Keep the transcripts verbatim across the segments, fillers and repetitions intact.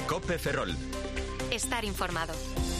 COPE Ferrol. Estar informado.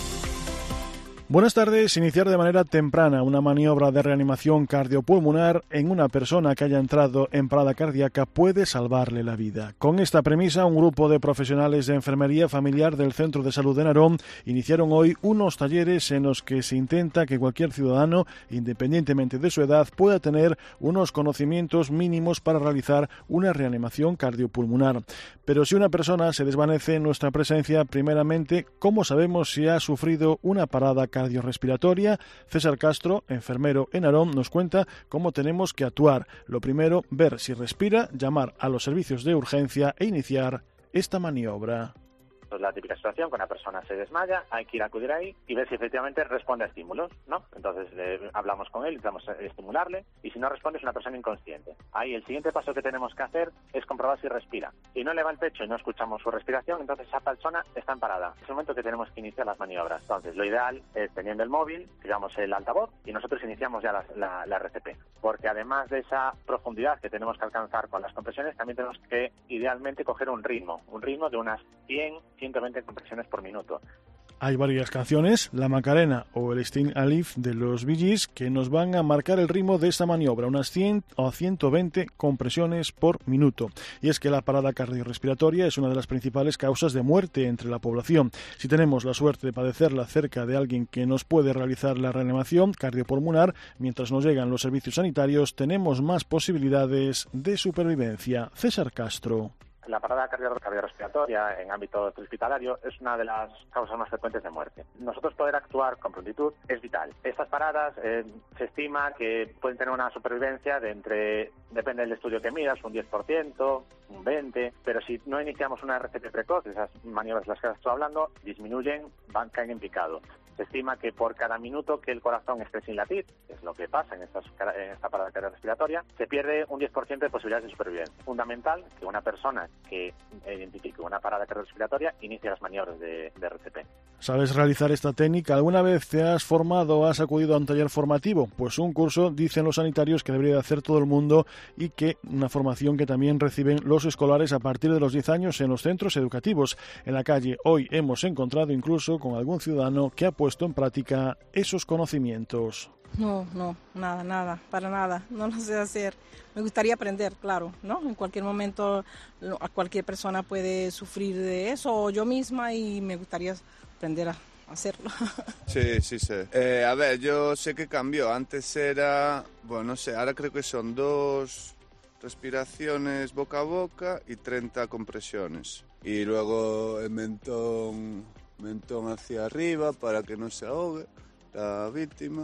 Buenas tardes. Iniciar de manera temprana una maniobra de reanimación cardiopulmonar en una persona que haya entrado en parada cardíaca puede salvarle la vida. Con esta premisa, un grupo de profesionales de enfermería familiar del Centro de Salud de Narón iniciaron hoy unos talleres en los que se intenta que cualquier ciudadano, independientemente de su edad, pueda tener unos conocimientos mínimos para realizar una reanimación cardiopulmonar. Pero si una persona se desvanece en nuestra presencia, primeramente, ¿cómo sabemos si ha sufrido una parada cardíaca cardiorrespiratoria? César Castro, enfermero en Narón, nos cuenta cómo tenemos que actuar. Lo primero, ver si respira, llamar a los servicios de urgencia e iniciar esta maniobra. Pues la típica situación, cuando una persona se desmaya, hay que ir a acudir ahí y ver si efectivamente responde a estímulos, ¿no? Entonces eh, hablamos con él, intentamos estimularle y si no responde es una persona inconsciente. Ahí el siguiente paso que tenemos que hacer es comprobar si respira. Si no eleva el pecho y no escuchamos su respiración, entonces esa persona está en parada. Es el momento que tenemos que iniciar las maniobras. Entonces lo ideal es teniendo el móvil, digamos el altavoz y nosotros iniciamos ya la, la, la R C P. Porque además de esa profundidad que tenemos que alcanzar con las compresiones, también tenemos que idealmente coger un ritmo, un ritmo de unas cien, ciento veinte compresiones por minuto. Hay varias canciones, La Macarena o el Sting Alif de los Bee Gees, que nos van a marcar el ritmo de esta maniobra, unas cien o ciento veinte compresiones por minuto. Y es que la parada cardiorrespiratoria es una de las principales causas de muerte entre la población. Si tenemos la suerte de padecerla cerca de alguien que nos puede realizar la reanimación cardiopulmonar, mientras nos llegan los servicios sanitarios, tenemos más posibilidades de supervivencia. César Castro. La parada cardiorrespiratoria en ámbito hospitalario es una de las causas más frecuentes de muerte. Nosotros poder actuar con prontitud es vital. Estas paradas eh, se estima que pueden tener una supervivencia de entre, depende del estudio que miras, un diez por ciento, un veinte por ciento, pero si no iniciamos una R C P precoz, esas maniobras de las que estoy hablando, disminuyen, van, caen en picado. Se estima que por cada minuto que el corazón esté sin latir, que es lo que pasa en, estas, en esta parada cardiorrespiratoria, se pierde un diez por ciento de posibilidades de supervivencia. Fundamental que una persona que identifique una parada cardiorrespiratoria inicie las maniobras de, de R C P. ¿Sabes realizar esta técnica? ¿Alguna vez te has formado o has acudido a un taller formativo? Pues un curso, dicen los sanitarios, que debería de hacer todo el mundo y que una formación que también reciben los escolares a partir de los diez años en los centros educativos. En la calle hoy hemos encontrado incluso con algún ciudadano que ha puesto en práctica esos conocimientos. No, no, nada, nada, para nada, no lo sé hacer. Me gustaría aprender, claro, ¿no? En cualquier momento a cualquier persona puede sufrir de eso, o yo misma, y me gustaría aprender a hacerlo. Sí, sí, sí. Eh, a ver, yo sé que cambió. Antes era, bueno, no sé, ahora creo que son dos respiraciones boca a boca y treinta compresiones. Y luego el mentón, mentón hacia arriba para que no se ahogue la víctima.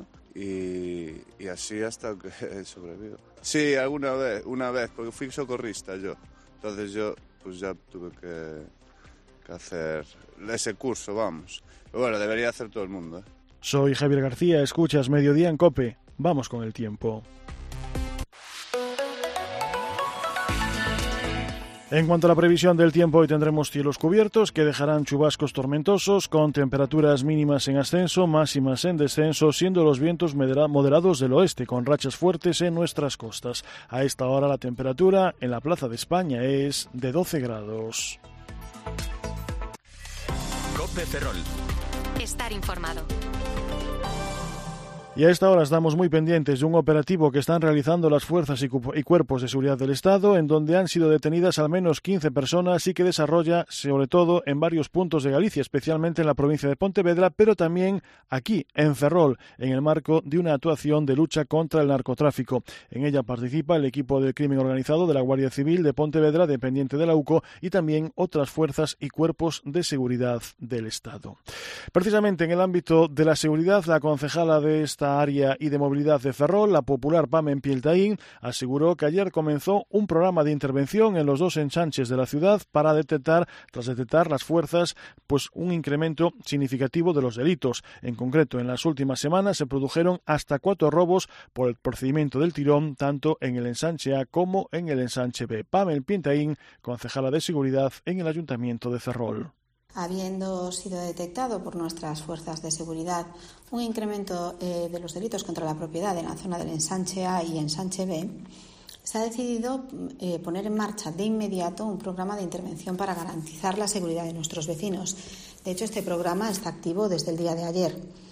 Y, y así hasta que sobreviva. Sí, alguna vez, una vez, porque fui socorrista yo. Entonces yo pues ya tuve que, que hacer ese curso, vamos. Pero bueno, debería hacer todo el mundo, ¿eh? Soy Javier García, escuchas Mediodía en COPE. Vamos con el tiempo. En cuanto a la previsión del tiempo, hoy tendremos cielos cubiertos que dejarán chubascos tormentosos con temperaturas mínimas en ascenso, máximas en descenso, siendo los vientos moderados del oeste con rachas fuertes en nuestras costas. A esta hora la temperatura en la Plaza de España es de doce grados. COPE Ferrol. Estar informado. Y a esta hora estamos muy pendientes de un operativo que están realizando las fuerzas y cuerpos de seguridad del Estado, en donde han sido detenidas al menos quince personas y que desarrolla sobre todo en varios puntos de Galicia, especialmente en la provincia de Pontevedra, pero también aquí, en Ferrol, en el marco de una actuación de lucha contra el narcotráfico. En ella participa el equipo de crimen organizado de la Guardia Civil de Pontevedra, dependiente de la U C O, y también otras fuerzas y cuerpos de seguridad del Estado. Precisamente en el ámbito de la seguridad, la concejala de esta área y de movilidad de Ferrol, la popular Pamen Pieltaín, aseguró que ayer comenzó un programa de intervención en los dos ensanches de la ciudad para detectar, tras detectar las fuerzas, pues un incremento significativo de los delitos. En concreto, en las últimas semanas se produjeron hasta cuatro robos por el procedimiento del tirón, tanto en el ensanche A como en el ensanche B. Pamen Pieltaín, concejala de seguridad en el Ayuntamiento de Ferrol. Habiendo sido detectado por nuestras fuerzas de seguridad un incremento eh, de los delitos contra la propiedad en la zona del ensanche A y ensanche B, Se ha decidido eh, poner en marcha de inmediato un programa de intervención para garantizar la seguridad de nuestros vecinos. De hecho, este programa está activo desde el día de ayer.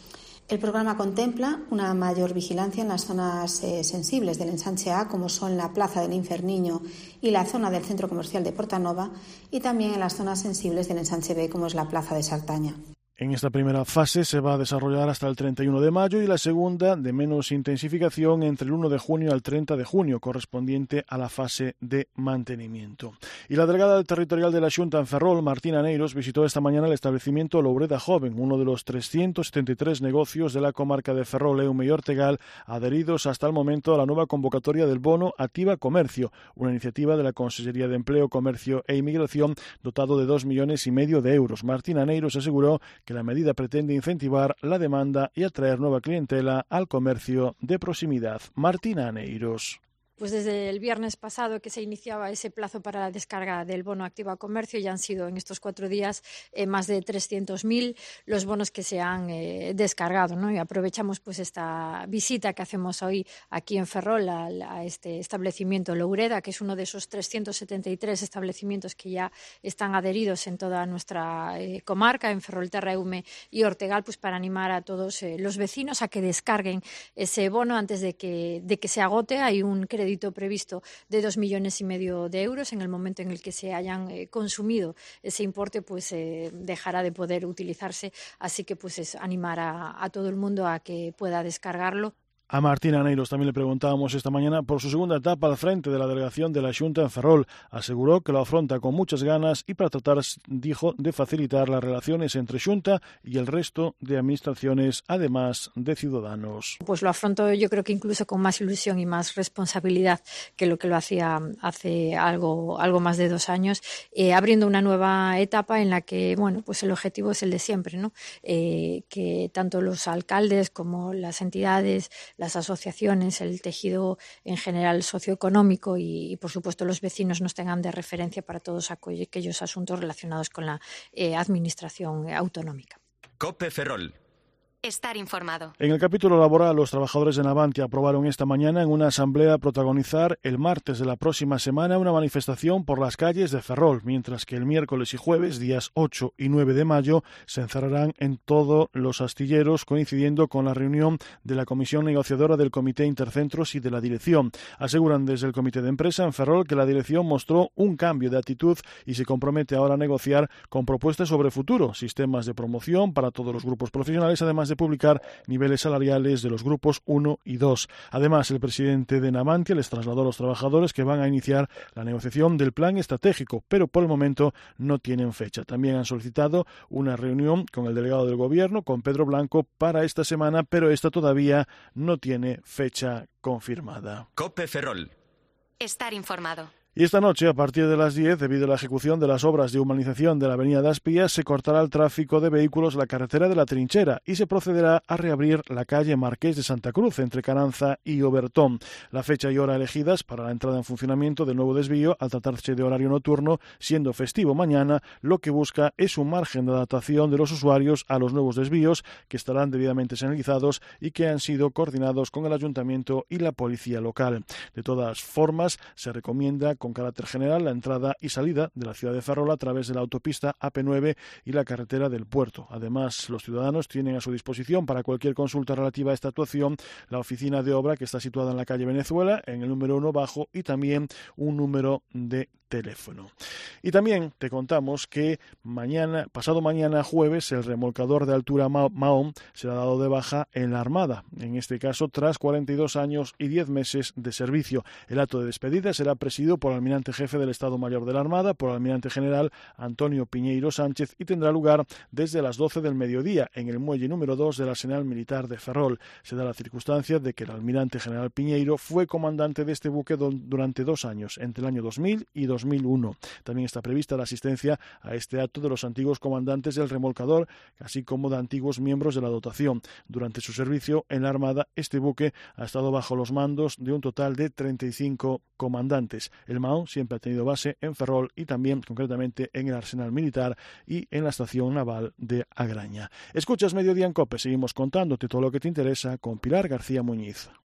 El programa contempla una mayor vigilancia en las zonas eh, sensibles del ensanche A, como son la Plaza del Inferniño y la zona del Centro Comercial de Portanova, y también en las zonas sensibles del ensanche B, como es la Plaza de Sartaña. En esta primera fase se va a desarrollar hasta el treinta y uno de mayo y la segunda de menos intensificación entre el uno de junio al treinta de junio, correspondiente a la fase de mantenimiento. Y la delegada territorial de la Xunta en Ferrol, Martina Neiros, visitó esta mañana el establecimiento Loureda Joven, uno de los trescientos setenta y tres negocios de la comarca de Ferrol, Eume y Ortegal, adheridos hasta el momento a la nueva convocatoria del bono Activa Comercio, una iniciativa de la Consellería de Empleo, Comercio e Inmigración, dotado de dos millones y medio de euros. Martina Neiros aseguró que la medida pretende incentivar la demanda y atraer nueva clientela al comercio de proximidad. Martina Neiros. Pues desde el viernes pasado que se iniciaba ese plazo para la descarga del bono Activa Comercio, ya han sido en estos cuatro días eh, más de trescientos mil los bonos que se han eh, descargado, ¿no? Y aprovechamos pues esta visita que hacemos hoy aquí en Ferrol a, a este establecimiento Loureda, que es uno de esos trescientos setenta y tres establecimientos que ya están adheridos en toda nuestra eh, comarca, en Ferrolterra, Eume y Ortegal, pues para animar a todos eh, los vecinos a que descarguen ese bono antes de que, de que se agote. Hay un crédito previsto de dos millones y medio de euros. En el momento en el que se hayan eh, consumido ese importe, pues eh, dejará de poder utilizarse. Así que pues es animar a, a todo el mundo a que pueda descargarlo. A Martina Neiros también le preguntábamos esta mañana por su segunda etapa al frente de la delegación de la Xunta en Ferrol. Aseguró que lo afronta con muchas ganas y para tratar, dijo, de facilitar las relaciones entre Xunta y el resto de administraciones, además de ciudadanos. Pues lo afronto yo creo que incluso con más ilusión y más responsabilidad que lo que lo hacía hace algo, algo más de dos años, eh, abriendo una nueva etapa en la que, bueno, pues el objetivo es el de siempre, ¿no? Eh, que tanto los alcaldes como las entidades, las asociaciones, el tejido en general socioeconómico y, y, por supuesto, los vecinos nos tengan de referencia para todos aquellos asuntos relacionados con la eh, administración autonómica. COPE Ferrol. Estar informado. En el capítulo laboral, los trabajadores de Navantia aprobaron esta mañana en una asamblea protagonizar el martes de la próxima semana una manifestación por las calles de Ferrol, mientras que el miércoles y jueves, días ocho y nueve de mayo, se encerrarán en todos los astilleros, coincidiendo con la reunión de la comisión negociadora del Comité Intercentros y de la dirección. Aseguran desde el Comité de Empresa en Ferrol que la dirección mostró un cambio de actitud y se compromete ahora a negociar con propuestas sobre futuro, sistemas de promoción para todos los grupos profesionales, además de publicar niveles salariales de los grupos uno y dos. Además, el presidente de Navantia les trasladó a los trabajadores que van a iniciar la negociación del plan estratégico, pero por el momento no tienen fecha. También han solicitado una reunión con el delegado del Gobierno, con Pedro Blanco, para esta semana, pero esta todavía no tiene fecha confirmada. COPE Ferrol. Estar informado. Y esta noche, a partir de las diez, debido a la ejecución de las obras de humanización de la avenida de Aspías, se cortará el tráfico de vehículos en la carretera de la Trinchera y se procederá a reabrir la calle Marqués de Santa Cruz entre Caranza y Obertón. La fecha y hora elegidas para la entrada en funcionamiento del nuevo desvío, al tratarse de horario nocturno, siendo festivo mañana, lo que busca es un margen de adaptación de los usuarios a los nuevos desvíos, que estarán debidamente señalizados y que han sido coordinados con el Ayuntamiento y la Policía Local. De todas formas, se recomienda con carácter general la entrada y salida de la ciudad de Ferrol a través de la autopista A P nueve y la carretera del puerto. Además, los ciudadanos tienen a su disposición para cualquier consulta relativa a esta actuación la oficina de obra que está situada en la calle Venezuela, en el número uno bajo, y también un número de teléfono. Y también te contamos que mañana, pasado mañana jueves, el remolcador de altura Mahón será dado de baja en la Armada, en este caso tras cuarenta y dos años y diez meses de servicio. El acto de despedida será presidido por el almirante jefe del Estado Mayor de la Armada, por el almirante general Antonio Piñeiro Sánchez, y tendrá lugar desde las doce del mediodía en el muelle número dos del Arsenal Militar de Ferrol. Se da la circunstancia de que el almirante general Piñeiro fue comandante de este buque durante dos años, entre el año dos mil y dos mil uno. También está prevista la asistencia a este acto de los antiguos comandantes del remolcador, así como de antiguos miembros de la dotación. Durante su servicio en la Armada, este buque ha estado bajo los mandos de un total de treinta y cinco comandantes. El Mahón siempre ha tenido base en Ferrol y también concretamente en el Arsenal Militar y en la estación naval de Agraña. Escuchas Mediodía en COPE. Seguimos contándote todo lo que te interesa con Pilar García Muñiz.